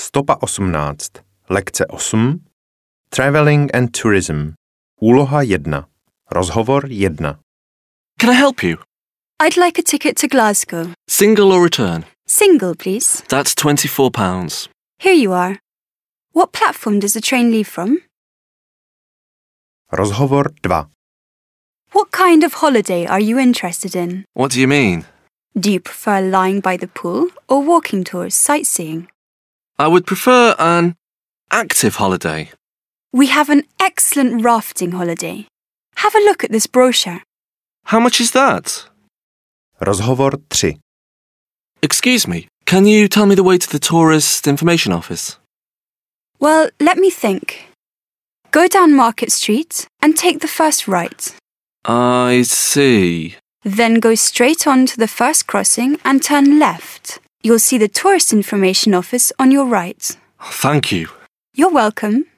Stopa 18. Lekce 8. Traveling and Tourism. Úloha 1. Rozhovor 1. Can I help you? I'd like a ticket to Glasgow. Single or return? Single, please. That's £24. Here you are. What platform does the train leave from? Rozhovor 2. What kind of holiday are you interested in? What do you mean? Do you prefer lying by the pool or walking tours, sightseeing? I would prefer an active holiday. We have an excellent rafting holiday. Have a look at this brochure. How much is that? Rozhovor 3. Excuse me, can you tell me the way to the tourist information office? Well, let me think. Go down Market Street and take the first right. I see. Then go straight on to the first crossing and turn left. You'll see the tourist information office on your right. Thank you. You're welcome.